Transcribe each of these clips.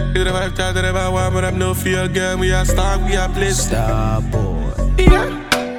You the vibe, child, the vibe, one, but I'm no fear, girl. We are star, we are place. Star boy. Yeah.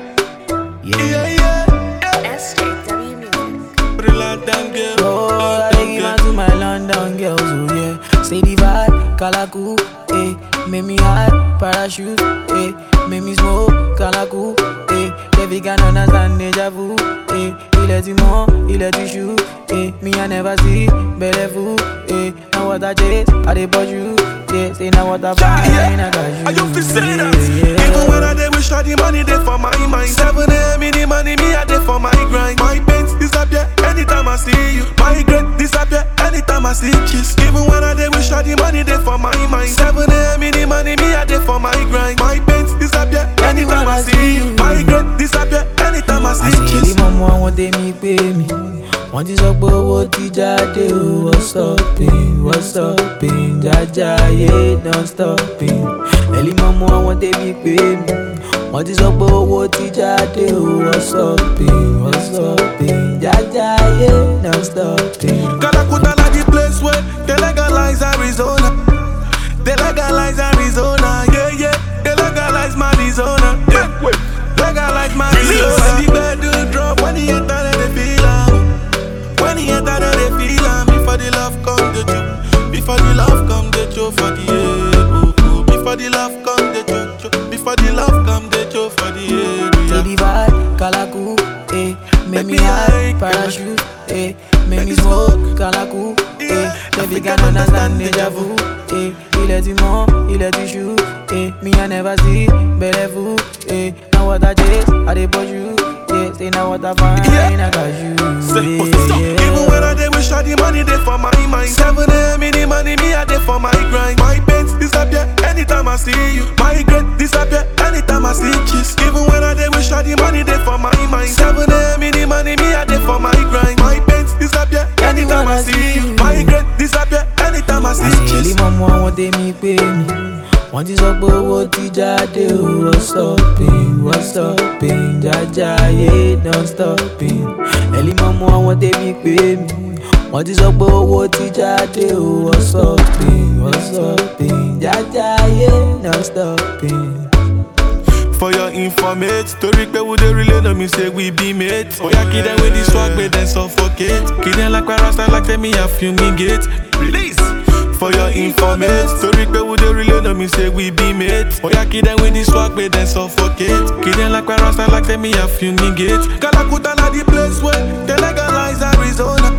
SJW Music. Put it loud down, girl. Oh, I take it to my London girls, oh yeah. Say the vibe, Kalaku, eh. Make me hot, parachute, eh. Make me smoke, Kalaku, eh. Baby can understand deja vu, eh. Il est du monde, il est du chou, eh. Me I never see, belle vous, eh. Now what I chase, I dey bought you, yeah. Say now what I find, I got you. I you feel say that. Even when I dey wish all the money dey for my mind. 7 a.m. in the money, me I dey for my grind. My pains disappear anytime I see you. My regret disappear anytime I see kiss. Even when I dey wish all the money dey for my mind. 7 a.m. in the money, me I dey for my grind. My pains disappear anytime I see you. My regret disappear anytime I see kiss. Àṣírí mọ́mọ́ àwọn tèmi pé mi. Wọ́n ti sọ pé owó ti jáde o. What's stopping, jájáyé non stopping. Ẹ̀lí mọ́mọ́ àwọn tèmi pé mi. Wọ́n ti sọ pé owó ti jáde o. What's stopping, jájáyé non stopping. Calacuta like the place where they legalize Arizona. They legalize Arizona, yeah, yeah. They legalize Arizona, yeah. Legalize Arizona. When the bed do drop, when he enter, they feel am. When he enter, they feel am. Before the love come, the joke. Before the love come, the joke for the air. Before the love come, the joke. Before the love come, the joke for the air. Say the vibe, Kalaku, eh. Make me high, parachute, eh. Make me smoke, Kalaku, eh. Baby can understand deja vu, eh. Il est du monde, il est du chou, eh. Me I never see, belle vous, eh. Now what I chase, I dey bought you, yeah. Say now what I find, I got you, yeah. Even when I dey wish all the money dey for my mind. 7 a.m. in the money, me I dey for my grind. My pains disappear anytime I see you. My regret disappear anytime I see kiss. Even when I dey wish all the money dey for my mind. 7 a.m. in the money, me I dey for my grind. My pains disappear anytime I see you. My regret disappear anytime I see Àṣírí kiss. mọ́mọ́ àwọn tèmi pé mi. Wọ́n ti sọ pé owó ti jáde o. What's stopping, jájáyé non stopping. Ẹ̀lí mọ́mọ́ àwọn tèmi pé mi. Wọ́n ti sọ pé owó ti jáde o. What's stopping, jájáyé non stopping. For your informate, story pe we dey relay, no me say we be mates. Oh yeah, kid them with the swag, but then suffocate. Kid them like rasta, like tell me I fumigate. Release. For your informate, story pe we dey relay, no me say we be mates. Oh yeah, kid them with the swag, but then suffocate. Kid them like rasta, like tell me I fumigate. Calacuta like the place where they legalize Arizona.